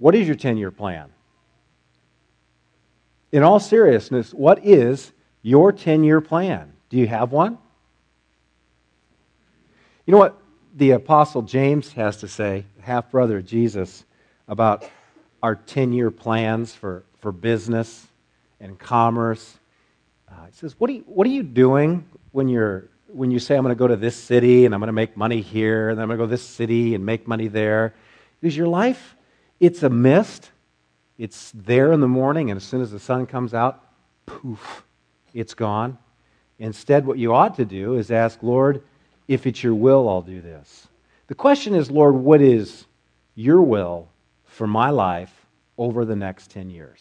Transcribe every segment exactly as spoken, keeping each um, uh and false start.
What is your ten-year plan? In all seriousness, what is your ten-year plan? Do you have one? You know what the Apostle James has to say, half-brother of Jesus, about our ten-year plans for, for business and commerce? Uh, he says, what are you, what are you doing when you're when you say, I'm going to go to this city and I'm going to make money here, and then I'm going to go to this city and make money there? Because your life, it's a mist. It's there in the morning, and as soon as the sun comes out, poof, it's gone. Instead, what you ought to do is ask, Lord, if it's your will, I'll do this. The question is, Lord, what is your will for my life over the next ten years?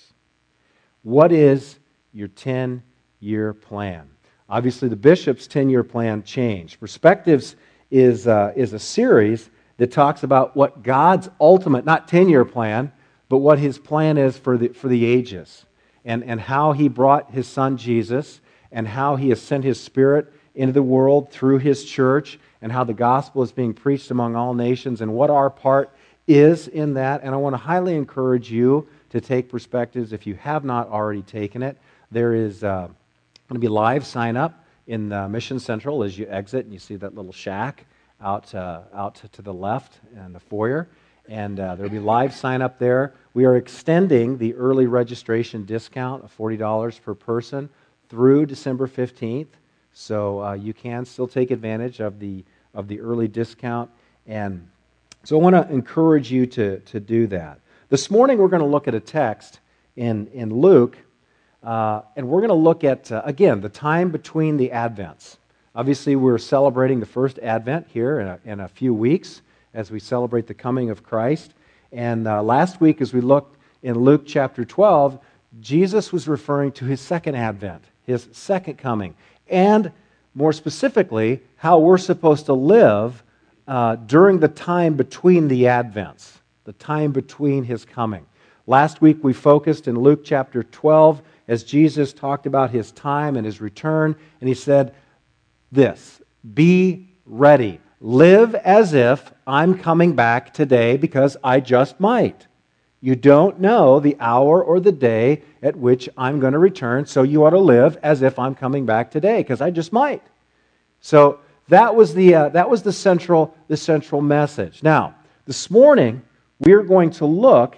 What is your ten-year plan? Obviously, the bishop's ten-year plan changed. Perspectives is, uh, is a series that talks about what God's ultimate, not ten-year plan, but what His plan is for the, for the ages, and, and how He brought His Son Jesus, and how He has sent His Spirit into the world through His church, and how the gospel is being preached among all nations, and what our part is in that. And I want to highly encourage you to take Perspectives if you have not already taken it. There is uh, going to be live sign-up in uh, Mission Central as you exit, and you see that little shack out, uh, out to the left in the foyer. And uh, there will be live sign-up there. We are extending the early registration discount of forty dollars per person through December fifteenth. So uh, you can still take advantage of the of the early discount. And so I want to encourage you to, to do that. This morning we're going to look at a text in, in Luke, uh, and we're going to look at, uh, again, the time between the Advents. Obviously, we're celebrating the first Advent here in a, in a few weeks as we celebrate the coming of Christ. And uh, last week, as we looked in Luke chapter twelve, Jesus was referring to His second Advent, His second coming, and more specifically, how we're supposed to live uh, during the time between the Advents, the time between His coming. Last week, we focused in Luke chapter twelve as Jesus talked about His time and His return, and He said this, be ready. Live as if I'm coming back today because I just might. You don't know the hour or the day at which I'm going to return, so you ought to live as if I'm coming back today because I just might. So that was the uh, that was the central the central message. Now, this morning we are going to look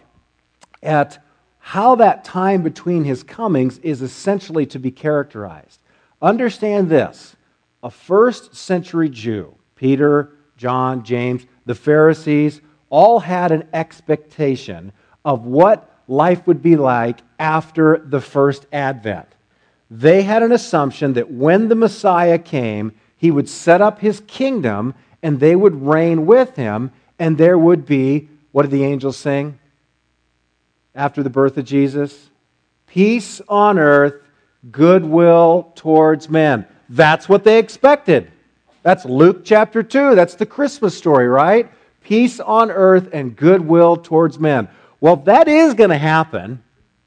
at how that time between His comings is essentially to be characterized. Understand this: a first century Jew, Peter, John, James, the Pharisees, all had an expectation of what life would be like after the first Advent. They had an assumption that when the Messiah came, He would set up His kingdom and they would reign with Him, and there would be, what did the angels sing after the birth of Jesus? Peace on earth, goodwill towards men. That's what they expected. That's Luke chapter two. That's the Christmas story, right? Peace on earth and goodwill towards men. Well, that is going to happen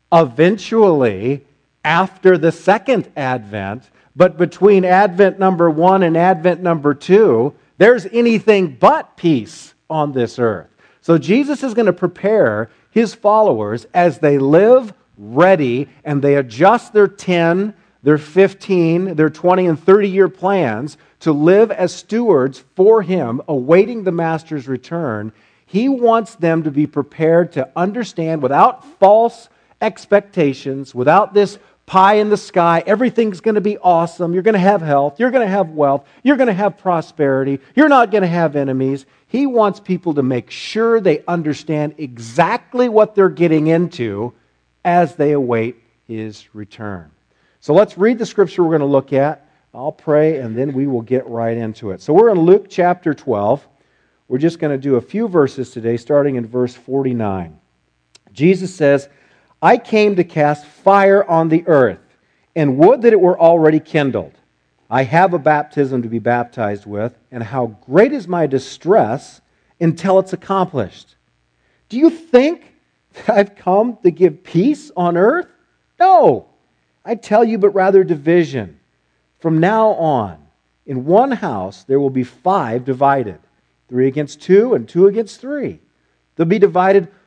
eventually after the second Advent, but between Advent number one and Advent number two, there's anything but peace on this earth. So Jesus is going to prepare His followers as they live ready and they adjust their ten, their fifteen, their twenty and thirty year plans to live as stewards for Him, awaiting the Master's return. He wants them to be prepared to understand without false expectations, without this pie in the sky, everything's going to be awesome, you're going to have health, you're going to have wealth, you're going to have prosperity, you're not going to have enemies. He wants people to make sure they understand exactly what they're getting into as they await His return. So let's read the scripture we're going to look at. I'll pray and then we will get right into it. So we're in Luke chapter twelve. We're just going to do a few verses today, starting in verse forty-nine. Jesus says, I came to cast fire on the earth, and would that it were already kindled. I have a baptism to be baptized with, and how great is my distress until it's accomplished. Do you think that I've come to give peace on earth? No, I tell you, but rather division. From now on, in one house there will be five divided, three against two and two against three. They'll be divided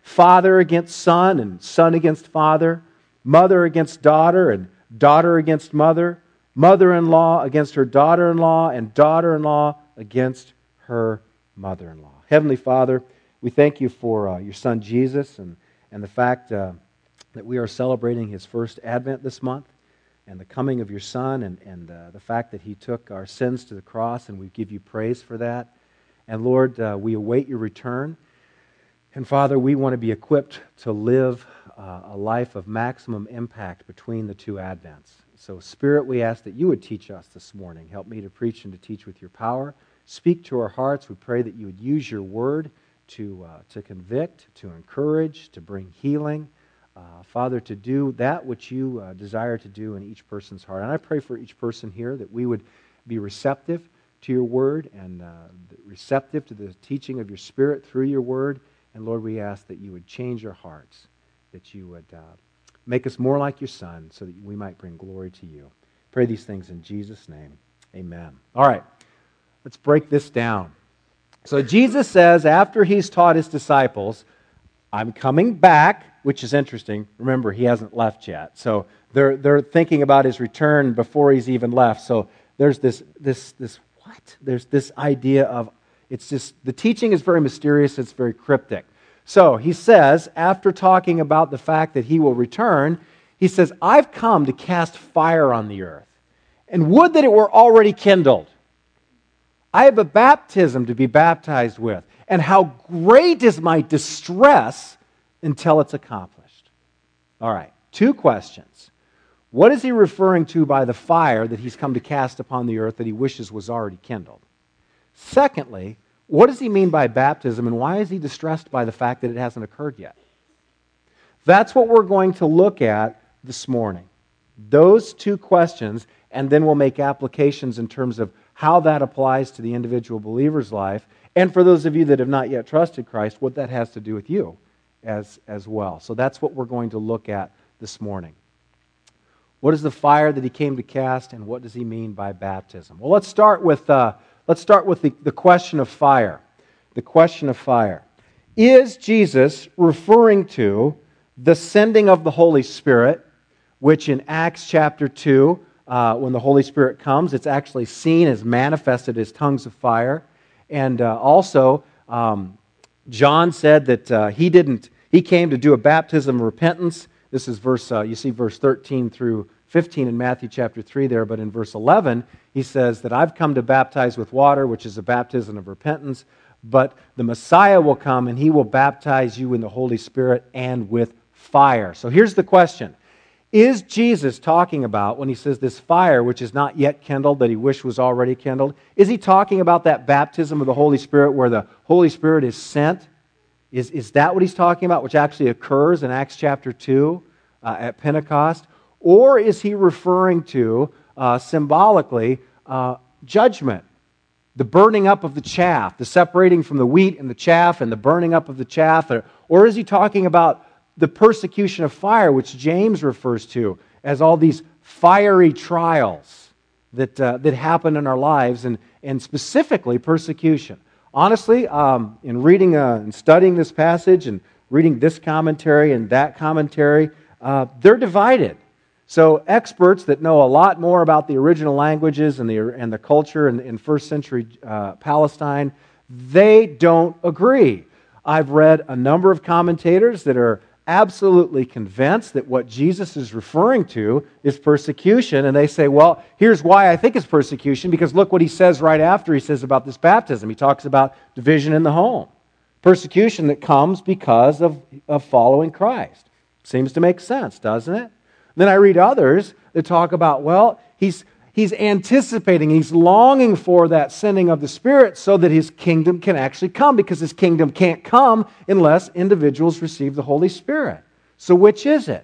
father against son and son against father, mother against daughter and daughter against mother, mother-in-law against her daughter-in-law, and daughter-in-law against her mother-in-law. Heavenly Father, we thank you for uh, your Son Jesus and, and the fact uh, that we are celebrating his first Advent this month and the coming of your Son and, and uh, the fact that he took our sins to the cross, and we give you praise for that. And Lord, uh, we await your return. And Father, we want to be equipped to live uh, a life of maximum impact between the two Advents. So, Spirit, we ask that you would teach us this morning. Help me to preach and to teach with your power. Speak to our hearts. We pray that you would use your word to, uh, to convict, to encourage, to bring healing. Uh, Father, to do that which you uh, desire to do in each person's heart. And I pray for each person here that we would be receptive to your word and uh, receptive to the teaching of your Spirit through your word. And Lord, we ask that you would change our hearts, that you would uh, make us more like your Son so that we might bring glory to you. Pray these things in Jesus' name. Amen. All right, let's break this down. So Jesus says, after he's taught his disciples, I'm coming back, which is interesting. Remember, he hasn't left yet. So they're they're thinking about his return before he's even left. So there's this this this what? There's this idea of it's just the teaching is very mysterious, it's very cryptic. So he says, after talking about the fact that he will return, he says, I've come to cast fire on the earth, and would that it were already kindled. I have a baptism to be baptized with, and how great is my distress until it's accomplished. All right, two questions. What is he referring to by the fire that he's come to cast upon the earth that he wishes was already kindled? Secondly, what does he mean by baptism, and why is he distressed by the fact that it hasn't occurred yet? That's what we're going to look at this morning. Those two questions, and then we'll make applications in terms of how that applies to the individual believer's life, and for those of you that have not yet trusted Christ, what that has to do with you as, as well. So that's what we're going to look at this morning. What is the fire that he came to cast, and what does he mean by baptism? Well, let's start with... Uh, Let's start with the, the question of fire. The question of fire. Is Jesus referring to the sending of the Holy Spirit, which in Acts chapter two, uh, when the Holy Spirit comes, it's actually seen as manifested as tongues of fire. And uh, also, um, John said that uh, he didn't, he came to do a baptism of repentance. This is verse, uh, you see verse thirteen through fifteen in Matthew chapter three there, but in verse eleven, he says that I've come to baptize with water, which is a baptism of repentance, but the Messiah will come and he will baptize you in the Holy Spirit and with fire. So here's the question. Is Jesus talking about, when he says this fire, which is not yet kindled, that he wished was already kindled, is he talking about that baptism of the Holy Spirit where the Holy Spirit is sent? Is, is that what he's talking about, which actually occurs in Acts chapter two uh, at Pentecost? Or is he referring to, uh, symbolically, uh, judgment, the burning up of the chaff, the separating from the wheat and the chaff and the burning up of the chaff? Or, or is he talking about the persecution of fire, which James refers to as all these fiery trials that, uh, that happen in our lives, and, and specifically persecution? Honestly, um, in reading uh, and studying this passage and reading this commentary and that commentary, uh, they're divided. So experts that know a lot more about the original languages and the and the culture in, in first century uh, Palestine, they don't agree. I've read a number of commentators that are absolutely convinced that what Jesus is referring to is persecution, and they say, well, here's why I think it's persecution, because look what he says right after he says about this baptism. He talks about division in the home. Persecution that comes because of, of following Christ. Seems to make sense, doesn't it? Then I read others that talk about, well, he's he's anticipating, he's longing for that sending of the Spirit so that his kingdom can actually come, because his kingdom can't come unless individuals receive the Holy Spirit. So which is it?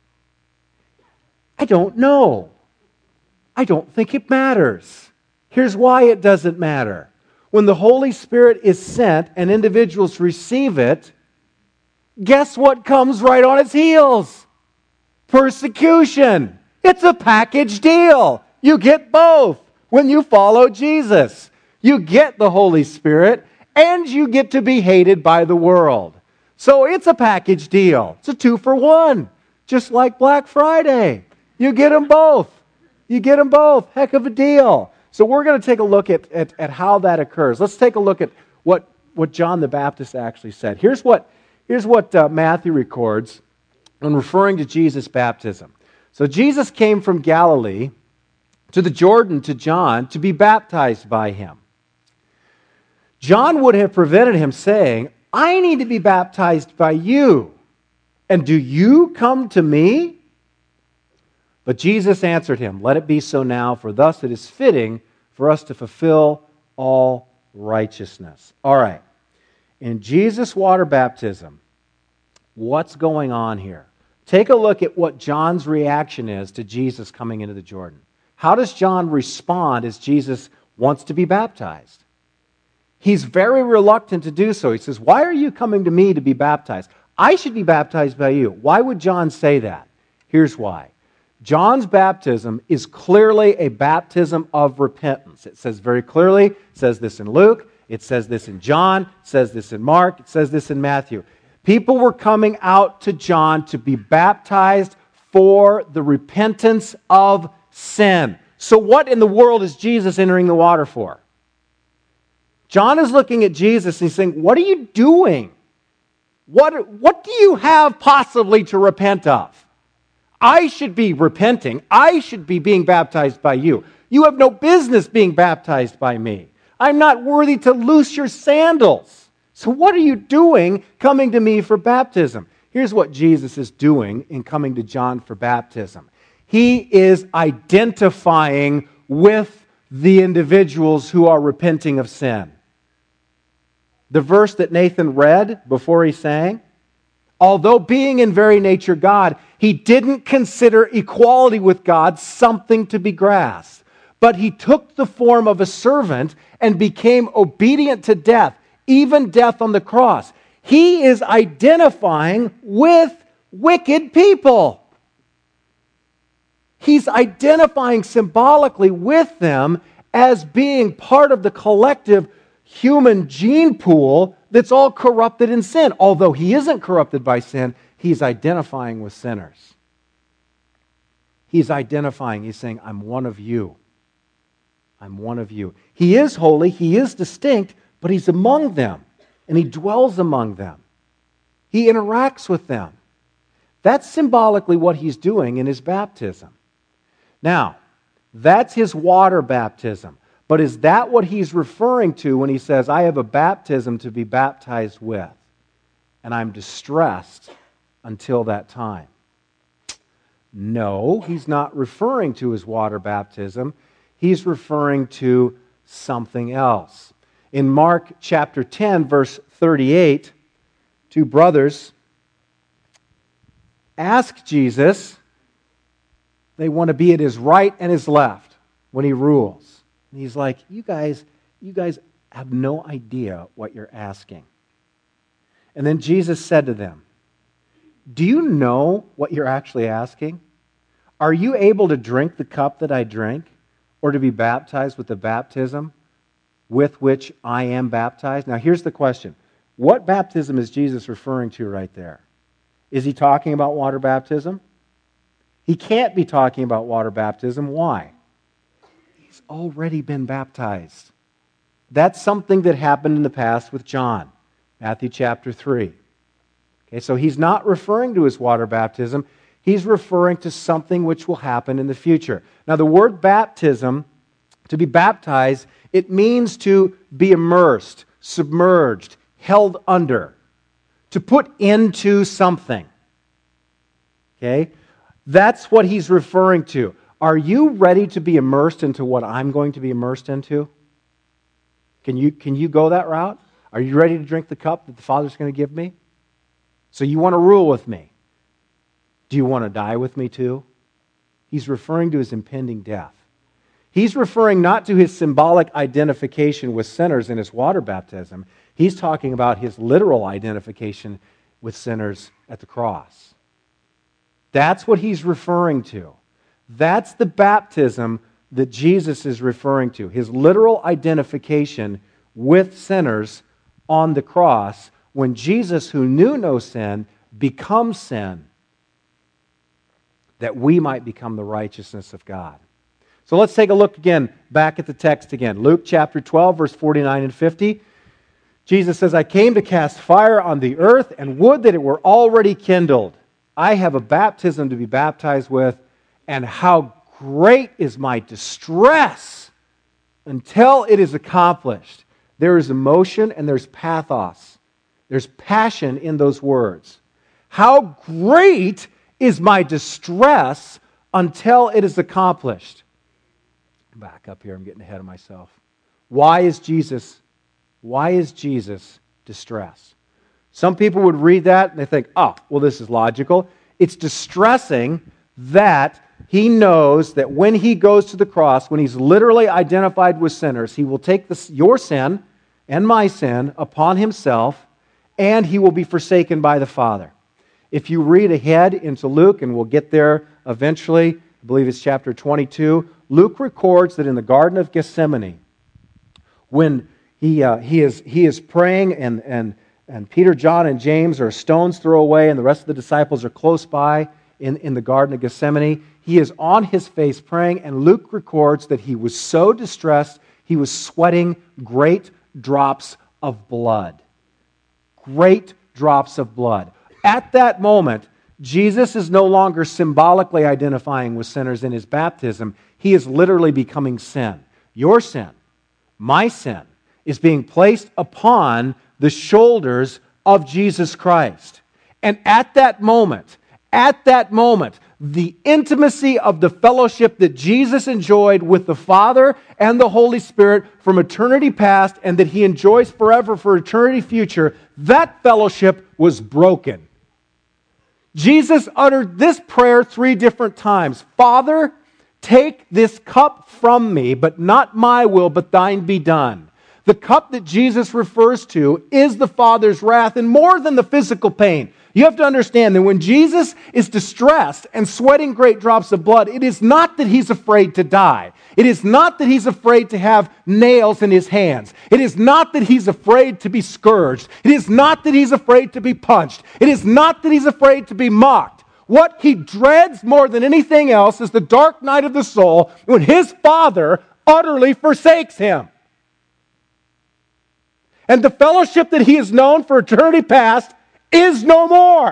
I don't know. I don't think it matters. Here's why it doesn't matter. When the Holy Spirit is sent and individuals receive it, guess what comes right on its heels? Persecution. It's a package deal. You get both when you follow Jesus. You get the Holy Spirit and you get to be hated by the world. So it's a package deal. It's a two for one, just like Black Friday. You get them both. You get them both. Heck of a deal. So we're going to take a look at, at, at how that occurs. Let's take a look at what, what John the Baptist actually said. Here's what, here's what uh, Matthew records when referring to Jesus' baptism. So Jesus came from Galilee to the Jordan to John to be baptized by him. John would have prevented him saying, I need to be baptized by you, and do you come to me? But Jesus answered him, let it be so now, for thus it is fitting for us to fulfill all righteousness. All right, in Jesus' water baptism, what's going on here? Take a look at what John's reaction is to Jesus coming into the Jordan. How does John respond as Jesus wants to be baptized? He's very reluctant to do so. He says, why are you coming to me to be baptized? I should be baptized by you. Why would John say that? Here's why. John's baptism is clearly a baptism of repentance. It says very clearly, it says this in Luke, it says this in John, it says this in Mark, it says this in Matthew. People were coming out to John to be baptized for the repentance of sin. So what in the world is Jesus entering the water for? John is looking at Jesus and he's saying, what are you doing? What, what do you have possibly to repent of? I should be repenting. I should be being baptized by you. You have no business being baptized by me. I'm not worthy to loose your sandals. So what are you doing coming to me for baptism? Here's what Jesus is doing in coming to John for baptism. He is identifying with the individuals who are repenting of sin. The verse that Nathan read before he sang, although being in very nature God, he didn't consider equality with God something to be grasped. But he took the form of a servant and became obedient to death, even death on the cross. He is identifying with wicked people. He's identifying symbolically with them as being part of the collective human gene pool that's all corrupted in sin. Although he isn't corrupted by sin, he's identifying with sinners. He's identifying, he's saying, I'm one of you. I'm one of you. He is holy, he is distinct, but he's among them, and he dwells among them. He interacts with them. That's symbolically what he's doing in his baptism. Now, that's his water baptism. But is that what he's referring to when he says, I have a baptism to be baptized with, and I'm distressed until that time? No, he's not referring to his water baptism. He's referring to something else. In Mark chapter ten, verse thirty-eight, two brothers ask Jesus, they want to be at his right and his left when he rules. And he's like, you guys, you guys have no idea what you're asking. And then Jesus said to them, do you know what you're actually asking? Are you able to drink the cup that I drink, or to be baptized with the baptism with which I am baptized? Now here's the question. What baptism is Jesus referring to right there? Is he talking about water baptism? He can't be talking about water baptism. Why? He's already been baptized. That's something that happened in the past with John, Matthew chapter three. Okay, so he's not referring to his water baptism. He's referring to something which will happen in the future. Now, the word baptism, to be baptized, it means to be immersed, submerged, held under, to put into something. Okay? That's what he's referring to. Are you ready to be immersed into what I'm going to be immersed into? Can you, can you go that route? Are you ready to drink the cup that the Father's going to give me? So you want to rule with me. Do you want to die with me too? He's referring to his impending death. He's referring not to his symbolic identification with sinners in his water baptism. He's talking about his literal identification with sinners at the cross. That's what he's referring to. That's the baptism that Jesus is referring to. His literal identification with sinners on the cross when Jesus, who knew no sin, becomes sin, that we might become the righteousness of God. So let's take a look again, back at the text again. Luke chapter twelve, verse forty-nine and fifty. Jesus says, I came to cast fire on the earth, and would that it were already kindled. I have a baptism to be baptized with, and how great is my distress until it is accomplished. There is emotion and there's pathos. There's passion in those words. How great is my distress until it is accomplished. Back up here, I'm getting ahead of myself. Why is Jesus, why is Jesus distressed? Some people would read that and they think, oh, well, this is logical. It's distressing that he knows that when he goes to the cross, when he's literally identified with sinners, he will take this, your sin and my sin upon himself, and he will be forsaken by the Father. If you read ahead into Luke, and we'll get there eventually, I believe it's chapter twenty-two, Luke records that in the Garden of Gethsemane, when he uh, he is he is praying, and, and, and Peter, John, and James are a stone's throw away, and the rest of the disciples are close by in, in the Garden of Gethsemane, he is on his face praying, and Luke records that he was so distressed, he was sweating great drops of blood. Great drops of blood. At that moment, Jesus is no longer symbolically identifying with sinners in his baptism. He is literally becoming sin. Your sin, my sin, is being placed upon the shoulders of Jesus Christ. And at that moment, at that moment, the intimacy of the fellowship that Jesus enjoyed with the Father and the Holy Spirit from eternity past, and that he enjoys forever for eternity future, that fellowship was broken. Jesus uttered this prayer three different times. Father, take this cup from me, but not my will, but thine be done. The cup that Jesus refers to is the Father's wrath, and more than the physical pain. You have to understand that when Jesus is distressed and sweating great drops of blood, it is not that he's afraid to die. It is not that he's afraid to have nails in his hands. It is not that he's afraid to be scourged. It is not that he's afraid to be punched. It is not that he's afraid to be mocked. What he dreads more than anything else is the dark night of the soul when his Father utterly forsakes him. And the fellowship that he has known for eternity past is no more.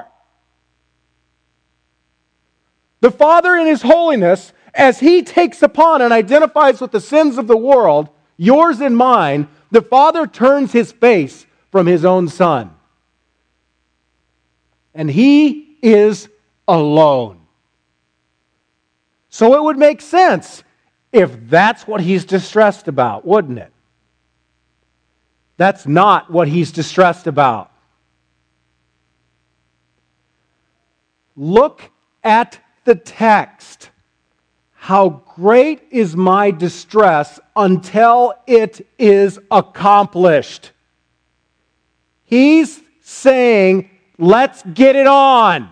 The Father in his holiness, as he takes upon and identifies with the sins of the world, yours and mine, the Father turns his face from his own Son. And he is alone. So it would make sense if that's what he's distressed about, wouldn't it? That's not what he's distressed about. Look at the text. How great is my distress until it is accomplished. He's saying, let's get it on.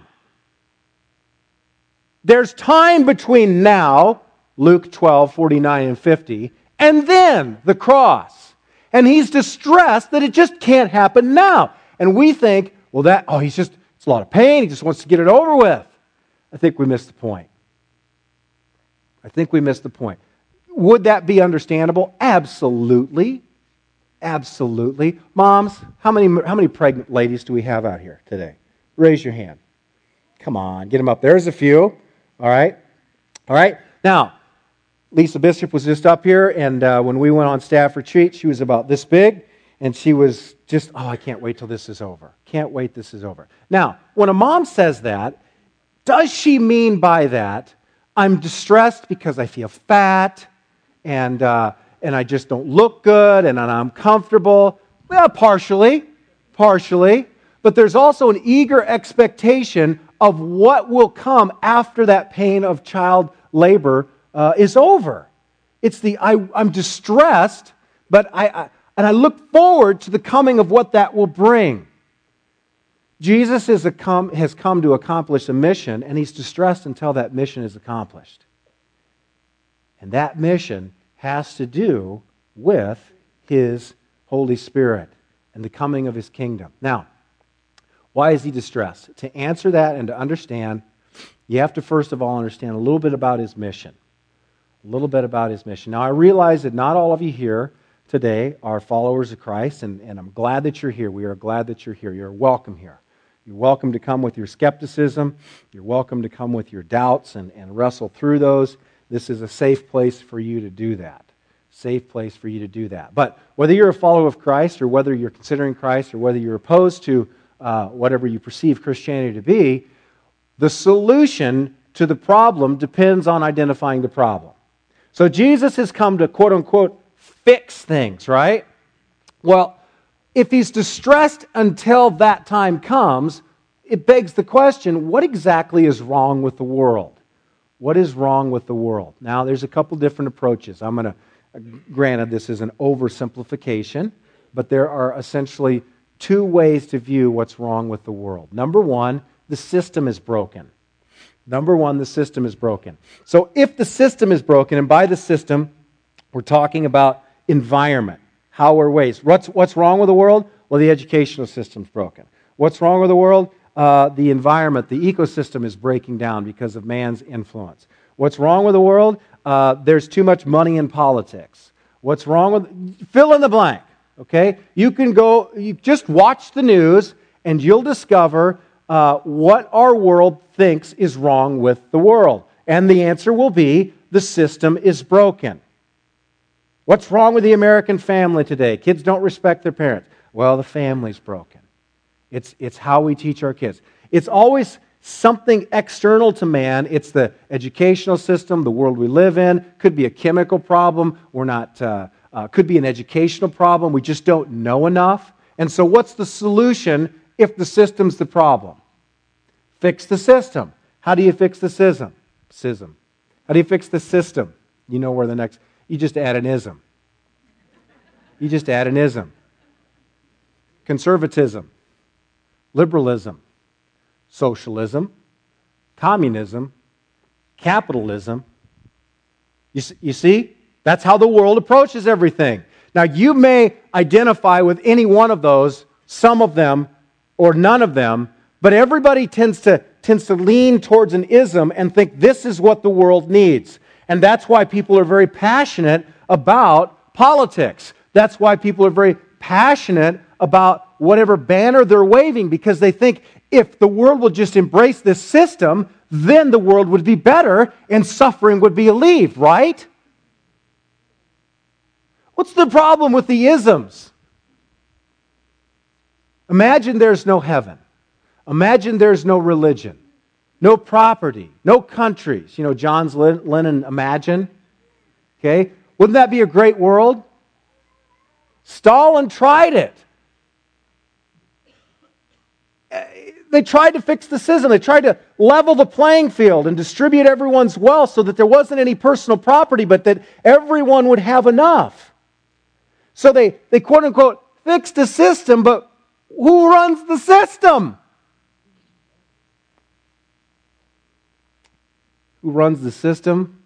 There's time between now, Luke twelve, forty-nine and fifty, and then the cross. And he's distressed that it just can't happen now. And we think, well, that, oh, he's just, it's a lot of pain. He just wants to get it over with. I think we missed the point. I think we missed the point. Would that be understandable? Absolutely. Absolutely. Moms, how many, how many pregnant ladies do we have out here today? Raise your hand. Come on, get them up. There's a few. All right. All right. Now, Lisa Bishop was just up here, and uh, when we went on staff retreat, she was about this big, and she was just, oh, I can't wait till this is over. Can't wait this is over. Now, when a mom says that, does she mean by that, I'm distressed because I feel fat, and uh, and I just don't look good, and I'm comfortable? Well, partially, partially. But there's also an eager expectation of what will come after that pain of child labor Uh, is over. It's the, I, I'm distressed, but I, I and I look forward to the coming of what that will bring. Jesus is a come, has come to accomplish a mission, and he's distressed until that mission is accomplished. And that mission has to do with his Holy Spirit and the coming of his kingdom. Now, Why is he distressed? To answer that and to understand, you have to first of all understand a little bit about his mission. A little bit about his mission. Now, I realize that not all of you here today are followers of Christ, and, and I'm glad that you're here. We are glad that you're here. You're welcome here. You're welcome to come with your skepticism. You're welcome to come with your doubts and, and wrestle through those. This is a safe place for you to do that. Safe place for you to do that. But whether you're a follower of Christ or whether you're considering Christ or whether you're opposed to uh, whatever you perceive Christianity to be, the solution to the problem depends on identifying the problem. So Jesus has come to, quote unquote, fix things, right? Well, if he's distressed until that time comes, it begs the question, what exactly is wrong with the world? What is wrong with the world? Now, there's a couple different approaches. I'm going to, granted, this is an oversimplification, but there are essentially two ways to view what's wrong with the world. Number one, the system is broken. Number one, the system is broken. So if the system is broken, and by the system, we're talking about environment, how we're raised. What's, what's wrong with the world? Well, the educational system's broken. What's wrong with the world? Uh, the environment, the ecosystem is breaking down because of man's influence. What's wrong with the world? Uh, there's too much money in politics. What's wrong with... Fill in the blank, okay? You can go, you just watch the news, and you'll discover uh, what our world thinks is wrong with the world. And the answer will be, the system is broken. What's wrong with the American family today? Kids don't respect their parents. Well, the family's broken. It's, it's how we teach our kids. It's always something external to man. It's the educational system, the world we live in. Could be a chemical problem. We're not. Uh, uh, could be an educational problem. We just don't know enough. And so what's the solution if the system's the problem? Fix the system. How do you fix the system? System. How do you fix the system? You know where the next... You just add an ism. You just add an ism. Conservatism, liberalism, socialism, communism, capitalism. You see, you see? That's how the world approaches everything. Now, you may identify with any one of those, some of them, or none of them, but everybody tends to, tends to lean towards an ism and think this is what the world needs. And that's why people are very passionate about politics. That's why people are very passionate about whatever banner they're waving, because they think if the world will just embrace this system, then the world would be better and suffering would be relieved, right? What's the problem with the isms? Imagine there's no heaven. Imagine there's no religion. No property, no countries. You know, John Lennon, Imagine. Okay? Wouldn't that be a great world? Stalin tried it. They tried to fix the system. They tried to level the playing field and distribute everyone's wealth so that there wasn't any personal property, but that everyone would have enough. So they, they quote-unquote fixed the system, but who runs the system? Who runs the system?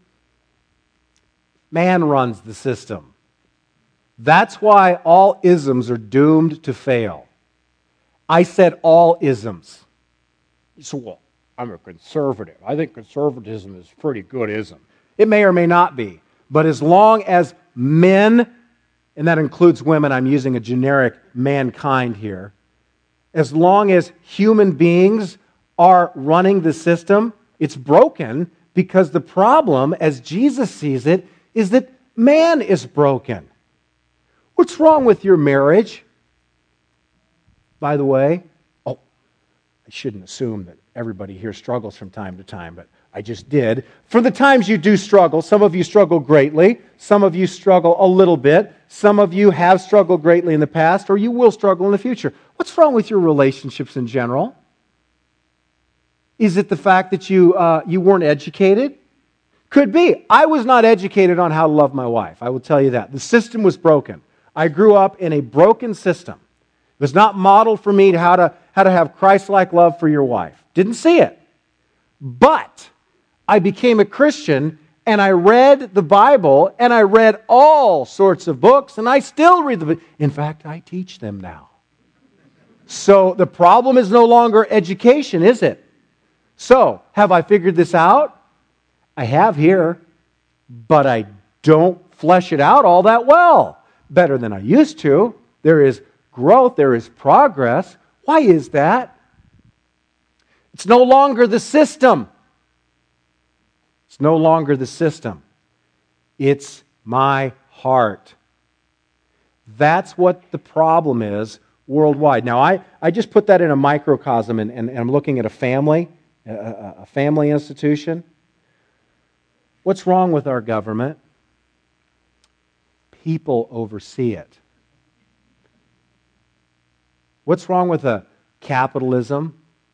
Man runs the system. That's why all isms are doomed to fail. I said all isms. So, well, I'm a conservative. I think conservatism is a pretty good ism. It may or may not be. But as long as men, and that includes women, I'm using a generic mankind here, as long as human beings are running the system, it's broken. Because the problem, as Jesus sees it, is that man is broken. What's wrong with your marriage? By the way, oh, I shouldn't assume that everybody here struggles from time to time, but I just did. For the times you do struggle, some of you struggle greatly, some of you struggle a little bit, some of you have struggled greatly in the past, or you will struggle in the future. What's wrong with your relationships in general? Is it the fact that you uh, you weren't educated? Could be. I was not educated on how to love my wife. I will tell you that. The system was broken. I grew up in a broken system. It was not modeled for me to how to how to have Christ-like love for your wife. Didn't see it. But I became a Christian and I read the Bible and I read all sorts of books and I still read the book. In fact, I teach them now. So the problem is no longer education, is it? So, have I figured this out? I have here, but I don't flesh it out all that well. Better than I used to. There is growth, there is progress. Why is that? It's no longer the system. It's no longer the system. It's my heart. That's what the problem is worldwide. Now, I, I just put that in a microcosm, and, and, and I'm looking at a family, a, a family institution. What's wrong with our government? People oversee it. What's wrong with a capitalism?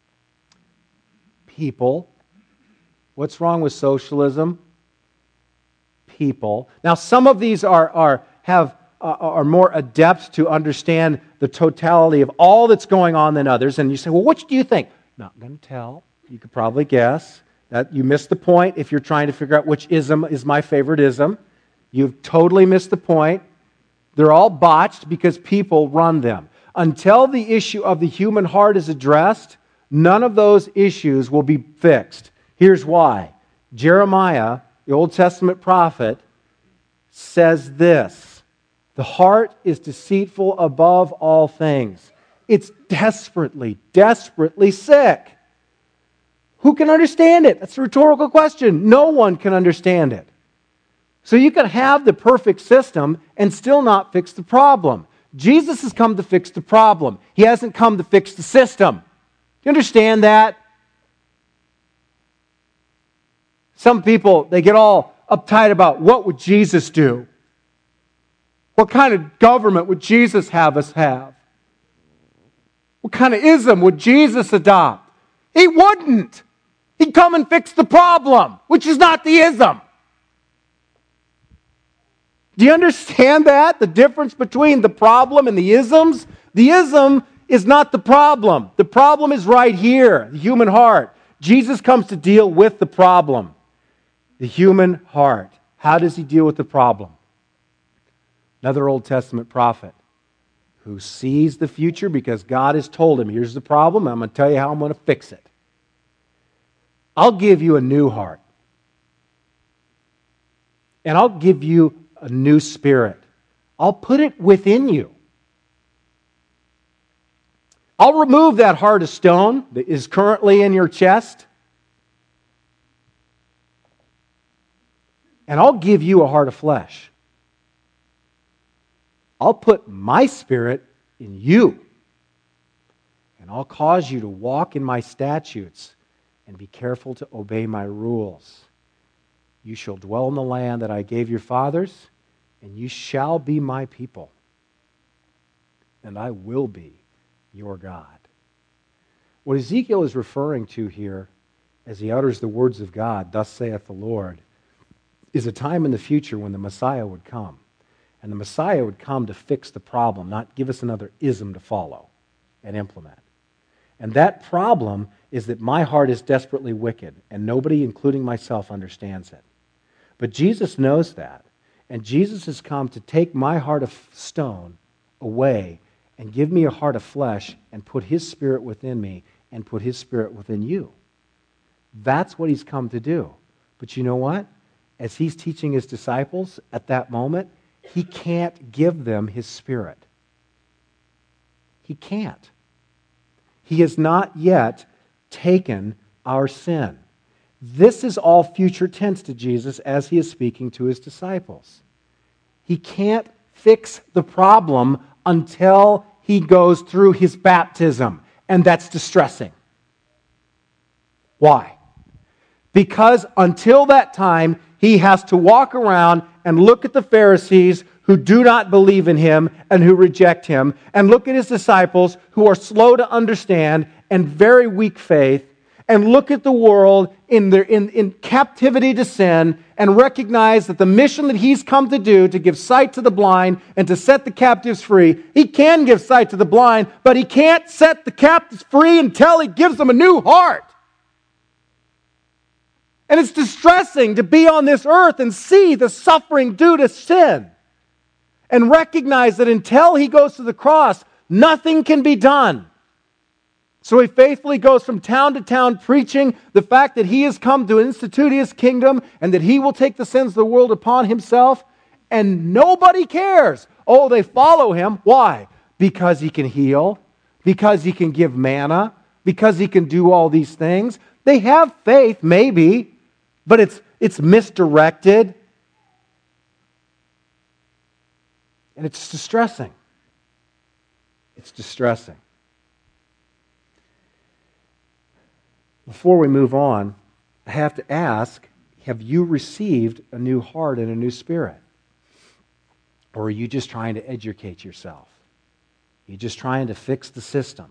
People. What's wrong with socialism? People. Now, some of these are, are, have, uh, are more adept to understand the totality of all that's going on than others. And you say, well, which do you think? Not going to tell. You could probably guess. That you missed the point if you're trying to figure out which ism is my favorite ism. You've totally missed the point. They're all botched because people run them. Until the issue of the human heart is addressed, none of those issues will be fixed. Here's why. Jeremiah, the Old Testament prophet, says this: the heart is deceitful above all things. It's desperately, desperately sick. Who can understand it? That's a rhetorical question. No one can understand it. So you can have the perfect system and still not fix the problem. Jesus has come to fix the problem. He hasn't come to fix the system. Do you understand that? Some people, they get all uptight about what would Jesus do? What kind of government would Jesus have us have? What kind of ism would Jesus adopt? He wouldn't. He'd come and fix the problem, which is not the ism. Do you understand that? The difference between the problem and the isms? The ism is not the problem. The problem is right here, the human heart. Jesus comes to deal with the problem. The human heart. How does he deal with the problem? Another Old Testament prophet who sees the future because God has told him, here's the problem, I'm going to tell you how I'm going to fix it. I'll give you a new heart. And I'll give you a new spirit. I'll put it within you. I'll remove that heart of stone that is currently in your chest. And I'll give you a heart of flesh. I'll put my spirit in you. And I'll cause you to walk in my statutes and be careful to obey my rules. You shall dwell in the land that I gave your fathers, and you shall be my people. And I will be your God. What Ezekiel is referring to here, as he utters the words of God, thus saith the Lord, is a time in the future when the Messiah would come. And the Messiah would come to fix the problem, not give us another ism to follow and implement. And that problem is that my heart is desperately wicked, and nobody, including myself, understands it. But Jesus knows that. And Jesus has come to take my heart of stone away and give me a heart of flesh and put His Spirit within me and put His Spirit within you. That's what He's come to do. But you know what? As He's teaching His disciples at that moment, He can't give them His Spirit. He can't. He has not yet taken our sin. This is all future tense to Jesus as He is speaking to His disciples. He can't fix the problem until He goes through His baptism, and that's distressing. Why? Because until that time, He has to walk around and look at the Pharisees who do not believe in Him and who reject Him, and look at His disciples who are slow to understand and very weak faith, and look at the world in, their, in, in captivity to sin, and recognize that the mission that He's come to do, to give sight to the blind and to set the captives free, He can give sight to the blind, but He can't set the captives free until He gives them a new heart. And it's distressing to be on this earth and see the suffering due to sin, and recognize that until He goes to the cross, nothing can be done. So he faithfully goes from town to town preaching the fact that he has come to institute his kingdom and that he will take the sins of the world upon himself, and nobody cares. Oh, they follow him. Why? Because he can heal, because he can give manna, because he can do all these things. They have faith, maybe, but it's, it's misdirected. And it's distressing. It's distressing. Before we move on, I have to ask, have you received a new heart and a new spirit? Or are you just trying to educate yourself? You're just trying to fix the system.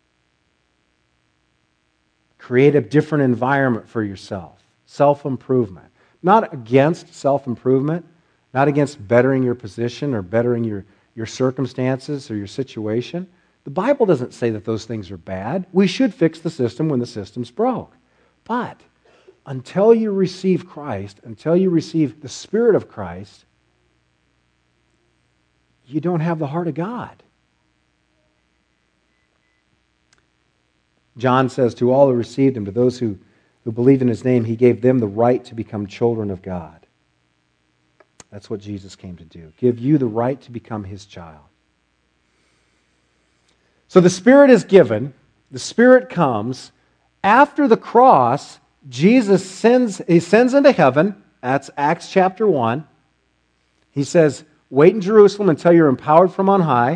Create a different environment for yourself. Self-improvement. Not against self-improvement, not against bettering your position or bettering your, your circumstances or your situation. The Bible doesn't say that those things are bad. We should fix the system when the system's broke. But until you receive Christ, until you receive the Spirit of Christ, you don't have the heart of God. John says, to all who received him, to those who, who believed in his name, he gave them the right to become children of God. That's what Jesus came to do. Give you the right to become his child. So the Spirit is given, the Spirit comes. After the cross, Jesus sends, he sends into heaven. That's Acts chapter one. He says, wait in Jerusalem until you're empowered from on high.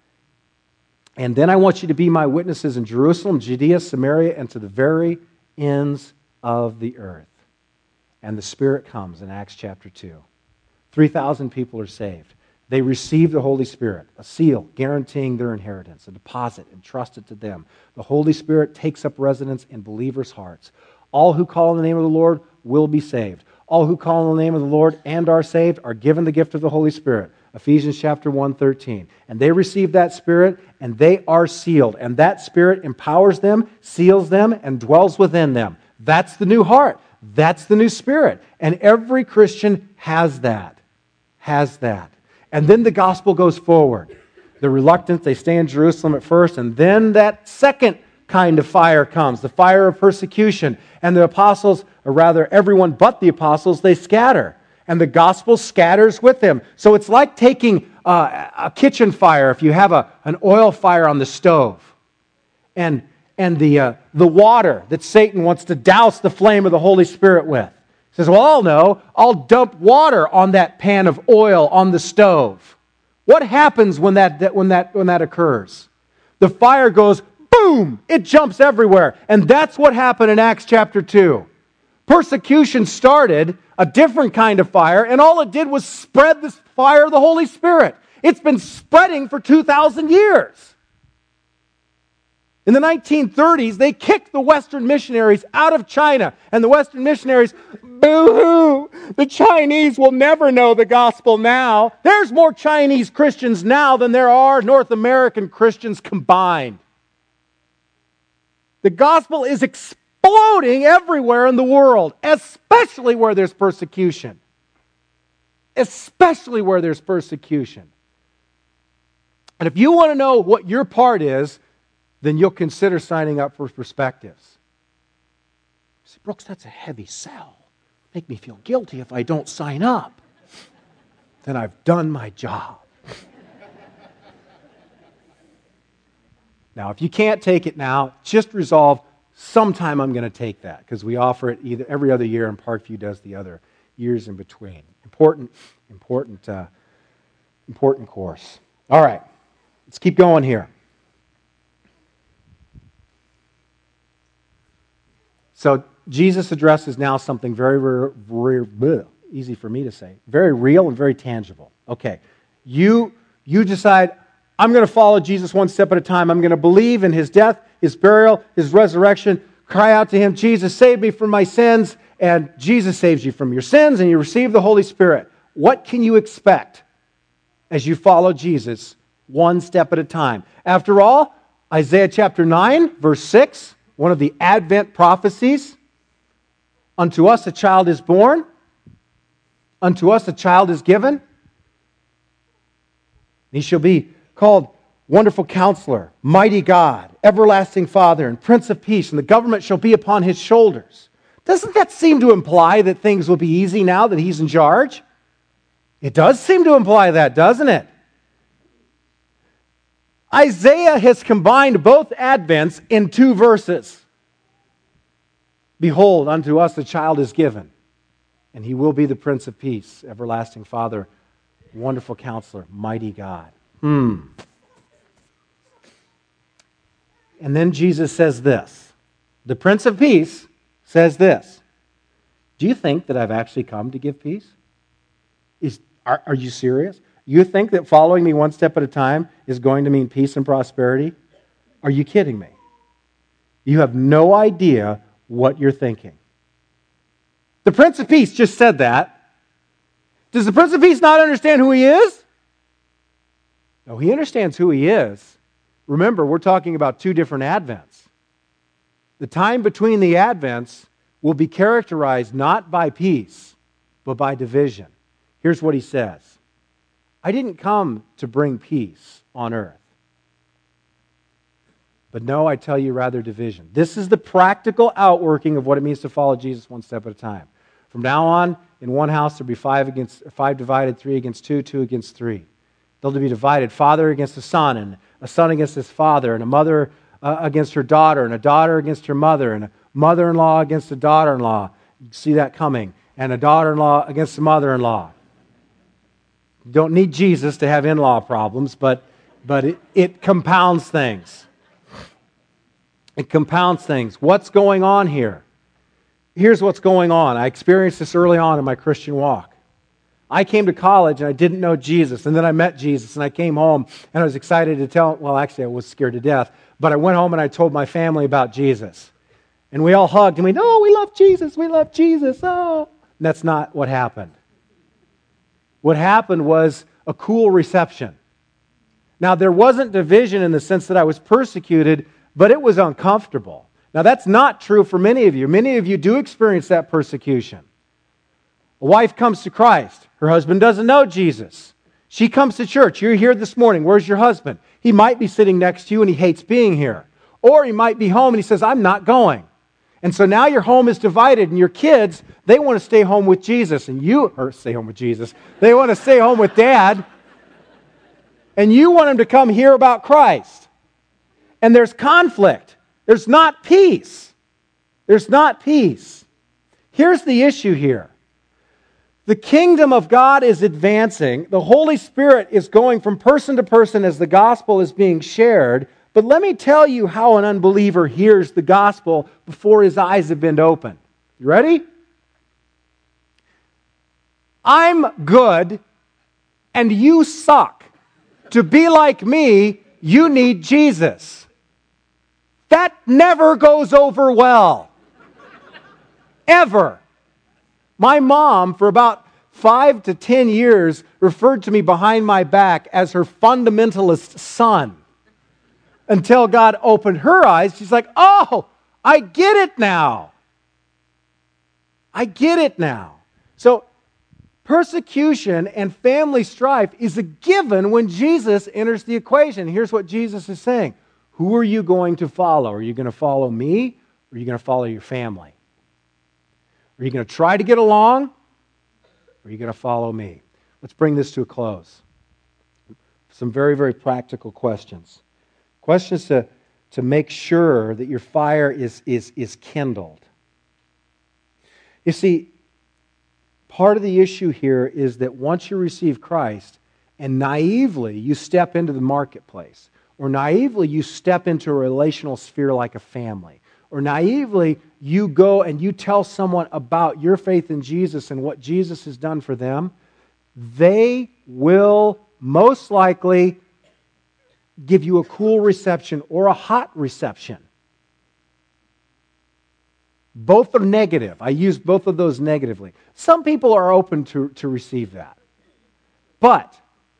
And then I want you to be my witnesses in Jerusalem, Judea, Samaria, and to the very ends of the earth. And the Spirit comes in Acts chapter two. three thousand people are saved. They receive the Holy Spirit, a seal guaranteeing their inheritance, a deposit entrusted to them. The Holy Spirit takes up residence in believers' hearts. All who call on the name of the Lord will be saved. All who call on the name of the Lord and are saved are given the gift of the Holy Spirit. Ephesians chapter one, thirteen. And they receive that Spirit, and they are sealed. And that Spirit empowers them, seals them, and dwells within them. That's the new heart. That's the new Spirit. And every Christian has that. Has that. And then the gospel goes forward. The reluctance, they stay in Jerusalem at first, and then that second kind of fire comes, the fire of persecution. And the apostles, or rather everyone but the apostles, they scatter. And the gospel scatters with them. So it's like taking uh, a kitchen fire, if you have a, an oil fire on the stove, and, and the, uh, the water that Satan wants to douse the flame of the Holy Spirit with. He says, well, I'll know. I'll dump water on that pan of oil on the stove. What happens when that, that, when that, when that occurs? The fire goes, boom! It jumps everywhere. And that's what happened in Acts chapter two. Persecution started, a different kind of fire, and all it did was spread this fire of the Holy Spirit. It's been spreading for two thousand years. In the nineteen thirties, they kicked the Western missionaries out of China. And the Western missionaries, boo-hoo, the Chinese will never know the gospel now. There's more Chinese Christians now than there are North American Christians combined. The gospel is exploding everywhere in the world, especially where there's persecution. Especially where there's persecution. And if you want to know what your part is, then you'll consider signing up for Perspectives. See, Brooks, that's a heavy sell. Make me feel guilty if I don't sign up. Then I've done my job. Now, if you can't take it now, just resolve, sometime I'm going to take that, because we offer it either every other year, and Parkview does the other years in between. Important, important, uh, important course. All right, let's keep going here. So Jesus addresses now something very, very, very bleh, easy for me to say, very real and very tangible. Okay, you you decide, I'm going to follow Jesus one step at a time. I'm going to believe in His death, His burial, His resurrection. Cry out to Him, Jesus, save me from my sins. And Jesus saves you from your sins, and you receive the Holy Spirit. What can you expect as you follow Jesus one step at a time? After all, Isaiah chapter nine, verse six, one of the Advent prophecies, unto us a child is born, unto us a child is given. He shall be called Wonderful Counselor, Mighty God, everlasting Father and Prince of Peace, and the government shall be upon his shoulders. Doesn't that seem to imply that things will be easy now that he's in charge? It does seem to imply that, doesn't it? Isaiah has combined both advents in two verses. Behold, unto us a child is given, and he will be the Prince of Peace, everlasting Father, wonderful Counselor, mighty God. Hmm. And then Jesus says this. The Prince of Peace says this. Do you think that I've actually come to give peace? Is, are, are you serious? You think that following me one step at a time is going to mean peace and prosperity? Are you kidding me? You have no idea what you're thinking. The Prince of Peace just said that. Does the Prince of Peace not understand who he is? No, he understands who he is. Remember, we're talking about two different Advents. The time between the Advents will be characterized not by peace, but by division. Here's what he says. I didn't come to bring peace on earth. But no, I tell you, rather division. This is the practical outworking of what it means to follow Jesus one step at a time. From now on, in one house, there'll be five against five divided, three against two, two against three. They'll be divided, father against a son, and a son against his father, and a mother uh, against her daughter, and a daughter against her mother, and a mother-in-law against a daughter-in-law. You see that coming. And a daughter-in-law against a mother-in-law. You don't need Jesus to have in-law problems, but, but it, it compounds things. It compounds things. What's going on here? Here's what's going on. I experienced this early on in my Christian walk. I came to college and I didn't know Jesus, and then I met Jesus, and I came home and I was excited to tell, well, actually I was scared to death, but I went home and I told my family about Jesus. And we all hugged and we, oh, we love Jesus, we love Jesus, oh. And that's not what happened. What happened was a cool reception. Now, there wasn't division in the sense that I was persecuted, but it was uncomfortable. Now, that's not true for many of you. Many of you do experience that persecution. A wife comes to Christ. Her husband doesn't know Jesus. She comes to church. You're here this morning. Where's your husband? He might be sitting next to you and he hates being here. Or he might be home and he says, I'm not going. And so now your home is divided, and your kids, they want to stay home with Jesus, and you, or stay home with Jesus, they want to stay home with Dad, and you want them to come hear about Christ. And there's conflict. There's not peace. There's not peace. Here's the issue here. The kingdom of God is advancing. The Holy Spirit is going from person to person as the gospel is being shared. But let me tell you how an unbeliever hears the gospel before his eyes have been opened. You ready? I'm good and you suck. To be like me, you need Jesus. That never goes over well. Ever. My mom, for about five to ten years, referred to me behind my back as her fundamentalist son. Until God opened her eyes, she's like, oh, I get it now. I get it now. So, persecution and family strife is a given when Jesus enters the equation. Here's what Jesus is saying. Who are you going to follow? Are you going to follow me, or are you going to follow your family? Are you going to try to get along, or are you going to follow me? Let's bring this to a close. Some very, very practical questions. Questions to, to make sure that your fire is, is, is kindled. You see, part of the issue here is that once you receive Christ and naively you step into the marketplace, or naively you step into a relational sphere like a family, or naively you go and you tell someone about your faith in Jesus and what Jesus has done for them, they will most likely give you a cool reception or a hot reception. Both are negative. I use both of those negatively. Some people are open to, to receive that. But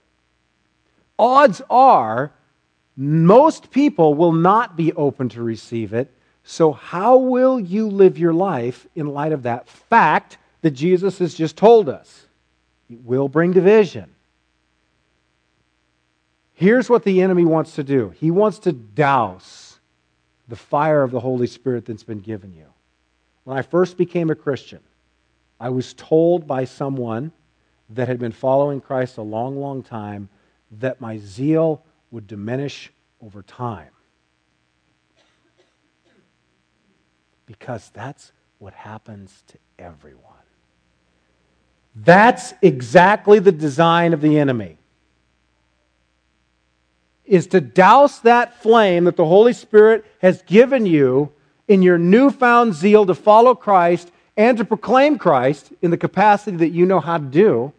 odds are most people will not be open to receive it. So how will you live your life in light of that fact that Jesus has just told us? It will bring division. Here's what the enemy wants to do. He wants to douse the fire of the Holy Spirit that's been given you. When I first became a Christian, I was told by someone that had been following Christ a long, long time that my zeal would diminish over time. Because that's what happens to everyone. That's exactly the design of the enemy. Is to douse that flame that the Holy Spirit has given you in your newfound zeal to follow Christ and to proclaim Christ in the capacity that you know how to do.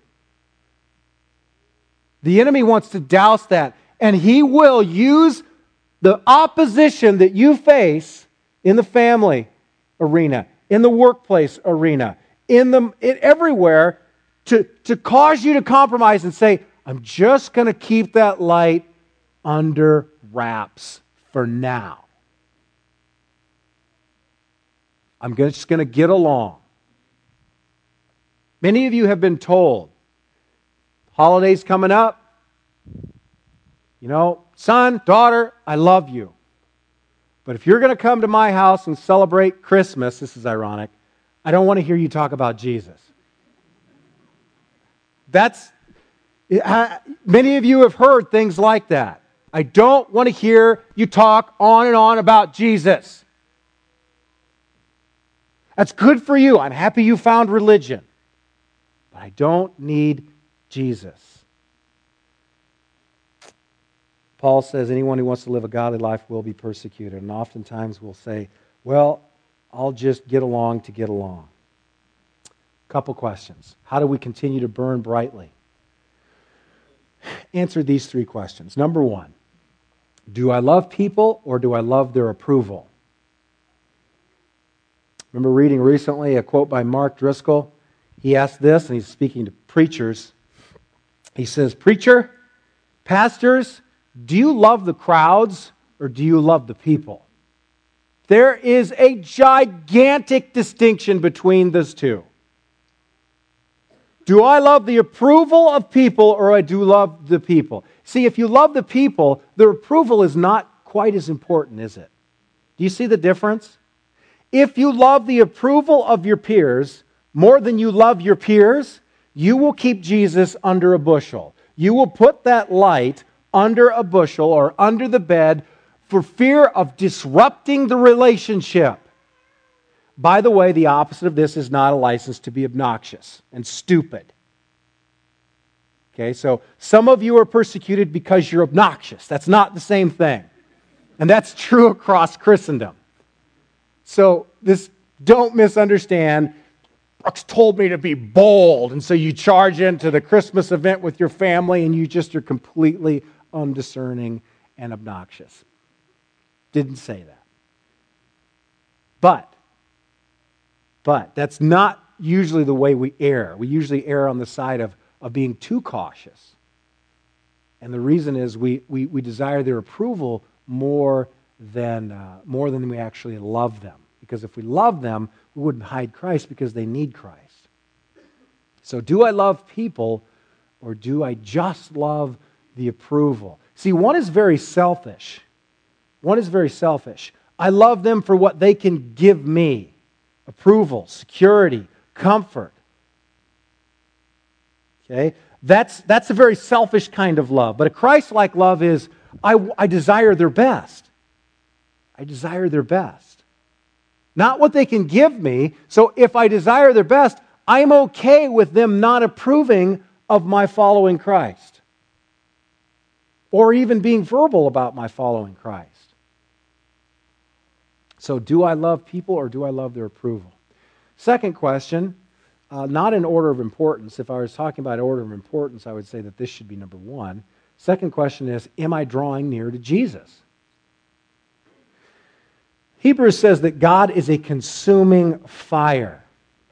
The enemy wants to douse that, and he will use the opposition that you face in the family arena, in the workplace arena, in the in everywhere to, to cause you to compromise and say, I'm just going to keep that light under wraps for now. I'm just going to get along. Many of you have been told, holidays coming up, you know, son, daughter, I love you. But if you're going to come to my house and celebrate Christmas, this is ironic, I don't want to hear you talk about Jesus. That's, uh, many of you have heard things like that. I don't want to hear you talk on and on about Jesus. That's good for you. I'm happy you found religion. But I don't need Jesus. Paul says anyone who wants to live a godly life will be persecuted. And oftentimes we'll say, well, I'll just get along to get along. Couple questions. How do we continue to burn brightly? Answer these three questions. Number one, do I love people or do I love their approval? Remember reading recently a quote by Mark Driscoll? He asked this, and he's speaking to preachers. He says, preacher, pastors, do you love the crowds or do you love the people? There is a gigantic distinction between those two. Do I love the approval of people or I do love the people? See, if you love the people, their approval is not quite as important, is it? Do you see the difference? If you love the approval of your peers more than you love your peers, you will keep Jesus under a bushel. You will put that light under a bushel or under the bed for fear of disrupting the relationship. By the way, the opposite of this is not a license to be obnoxious and stupid. Okay, so some of you are persecuted because you're obnoxious. That's not the same thing. And that's true across Christendom. So this, don't misunderstand. Brooks told me to be bold, and so you charge into the Christmas event with your family and you just are completely undiscerning and obnoxious. Didn't say that. But, but that's not usually the way we err. We usually err on the side of, of being too cautious. And the reason is we, we, we desire their approval more than, uh, more than we actually love them. Because if we love them, we wouldn't hide Christ because they need Christ. So do I love people or do I just love the approval? See, one is very selfish. One is very selfish. I love them for what they can give me. Approval, security, comfort. Okay? That's, that's a very selfish kind of love. But a Christ-like love is, I, I desire their best. I desire their best. Not what they can give me. So if I desire their best, I'm okay with them not approving of my following Christ. Or even being verbal about my following Christ. So do I love people or do I love their approval? Second question, uh, not in order of importance. If I was talking about order of importance, I would say that this should be number one. Second question is, am I drawing near to Jesus? Hebrews says that God is a consuming fire.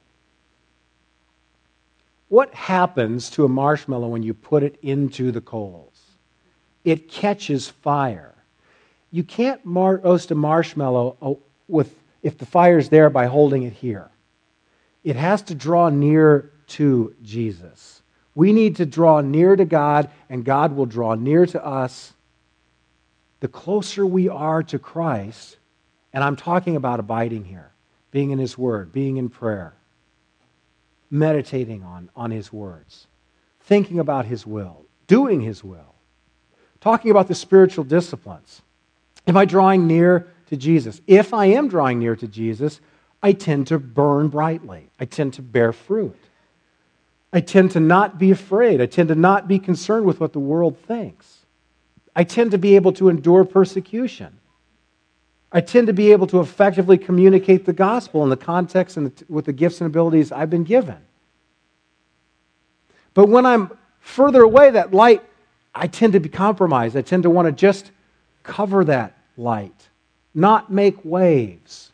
What happens to a marshmallow when you put it into the coals? It catches fire. You can't mar- roast a marshmallow with, if the fire's there by holding it here. It has to draw near to Jesus. We need to draw near to God, and God will draw near to us. The closer we are to Christ, And I'm talking about abiding here, being in His Word, being in prayer, meditating on, on His words, thinking about His will, doing His will, talking about the spiritual disciplines. Am I drawing near to Jesus? If I am drawing near to Jesus, I tend to burn brightly. I tend to bear fruit. I tend to not be afraid. I tend to not be concerned with what the world thinks. I tend to be able to endure persecution. I tend to be able to effectively communicate the gospel in the context and with the gifts and abilities I've been given. But when I'm further away, that light, I tend to be compromised. I tend to want to just cover that light, not make waves.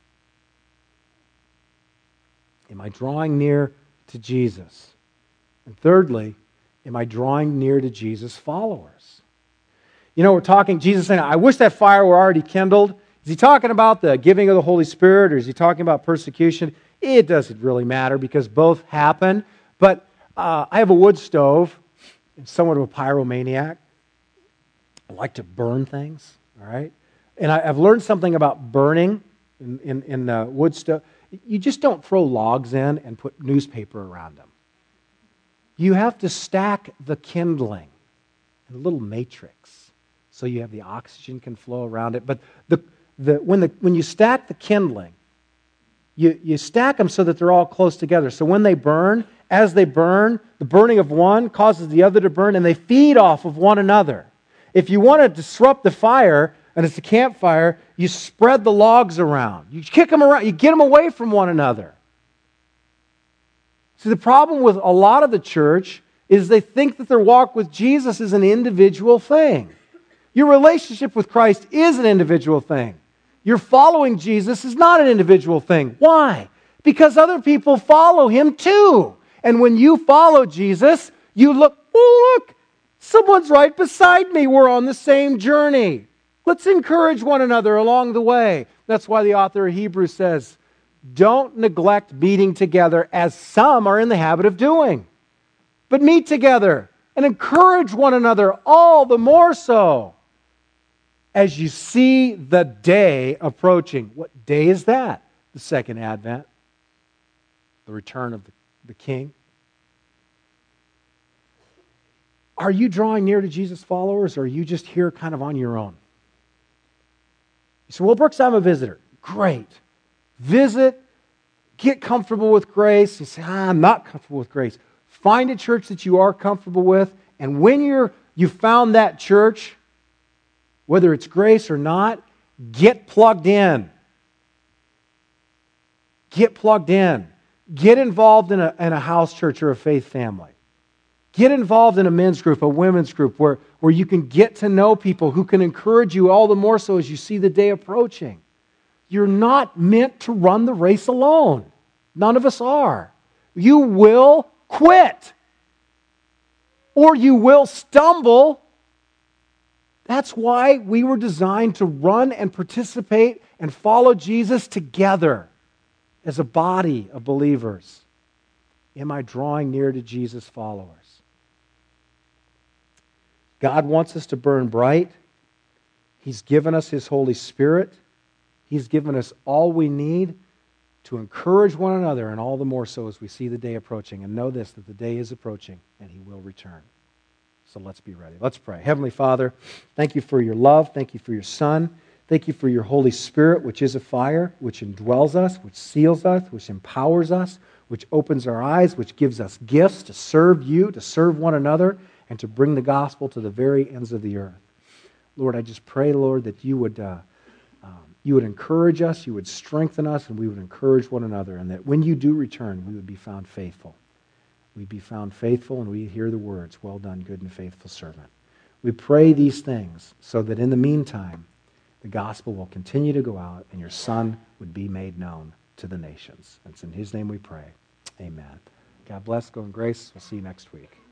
Am I drawing near to Jesus? And thirdly, am I drawing near to Jesus' followers? You know, we're talking, Jesus saying, I wish that fire were already kindled. Is He talking about the giving of the Holy Spirit, or is He talking about persecution? It doesn't really matter because both happen. But uh, I have a wood stove. I'm somewhat of a pyromaniac. I like to burn things, all right? And I, I've learned something about burning in, in, in uh, wood stove. You just don't throw logs in and put newspaper around them. You have to stack the kindling in a little matrix so you have the oxygen can flow around it. But the, the, when, the, when you stack the kindling, you, you stack them so that they're all close together. So when they burn, as they burn, the burning of one causes the other to burn, and they feed off of one another. If you want to disrupt the fire, and it's a campfire, you spread the logs around. You kick them around. You get them away from one another. See, the problem with a lot of the church is they think that their walk with Jesus is an individual thing. Your relationship with Christ is an individual thing. Your following Jesus is not an individual thing. Why? Because other people follow Him too. And when you follow Jesus, you look, oh, look, someone's right beside me. We're on the same journey. Let's encourage one another along the way. That's why the author of Hebrews says, don't neglect meeting together as some are in the habit of doing. But meet together and encourage one another all the more so as you see the day approaching. What day is that? The second advent. The return of the, the King. Are you drawing near to Jesus' followers, or are you just here kind of on your own? You say, well, Brooks, I'm a visitor. Great. Visit, get comfortable with grace. You say, ah, I'm not comfortable with grace. Find a church that you are comfortable with, and when you're you found that church, whether it's grace or not, get plugged in. Get plugged in. Get involved in a, in a house church or a faith family. Get involved in a men's group, a women's group, where, where you can get to know people who can encourage you all the more so as you see the day approaching. You're not meant to run the race alone. None of us are. You will quit. Or you will stumble. That's why we were designed to run and participate and follow Jesus together as a body of believers. Am I drawing near to Jesus' followers? God wants us to burn bright. He's given us His Holy Spirit. He's given us all we need to encourage one another, and all the more so as we see the day approaching. And know this, that the day is approaching and He will return. So let's be ready. Let's pray. Heavenly Father, thank You for Your love. Thank You for Your Son. Thank You for Your Holy Spirit, which is a fire, which indwells us, which seals us, which empowers us, which opens our eyes, which gives us gifts to serve You, to serve one another, and to bring the gospel to the very ends of the earth. Lord, I just pray, Lord, that You would uh, um, You would encourage us, You would strengthen us, and we would encourage one another, and that when You do return, we would be found faithful. We'd be found faithful, and we'd hear the words, well done, good and faithful servant. We pray these things so that in the meantime, the gospel will continue to go out, and Your Son would be made known to the nations. And it's in His name we pray. Amen. God bless. Go in grace. We'll see you next week.